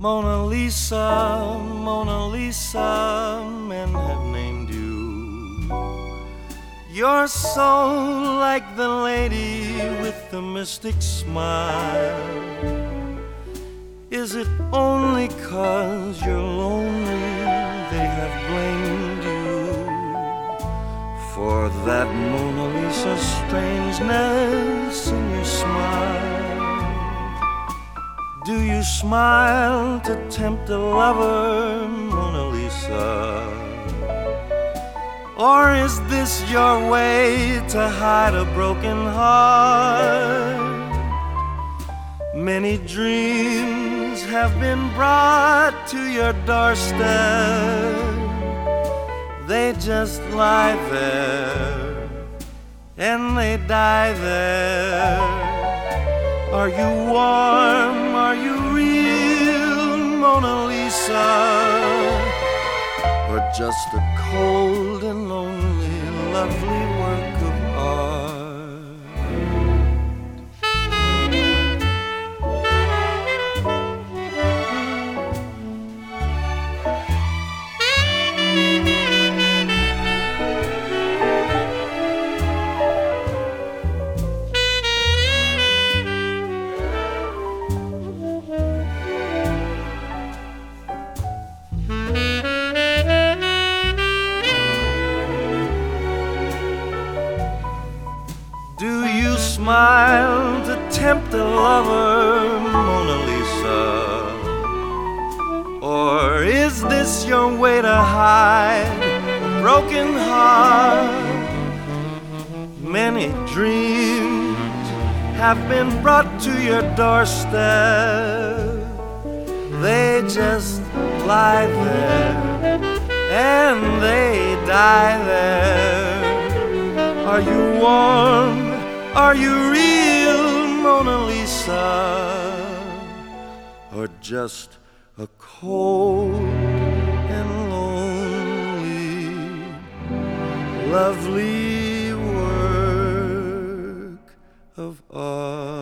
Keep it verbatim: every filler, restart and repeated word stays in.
Mona Lisa, Mona Lisa, men have named you. You're so like the lady with the mystic smile. Is it only 'cause you're lonely they have blamed you for that Mona Lisa strangeness in your smile? Do you smile to tempt a lover, Mona Lisa? Or is this your way to hide a broken heart? Many dreams have been brought to your doorstep. They just lie there and they die there. Are you warm? Are you real, Mona Lisa? Or just a cold and lonely, lovely work of art? Do you smile to tempt a lover, Mona Lisa? Or is this your way to hide a broken heart? Many dreams have been brought to your doorstep. They just lie there and they die there. Are you warm? Are you real, Mona Lisa? Or just a cold and lonely, lovely work of art?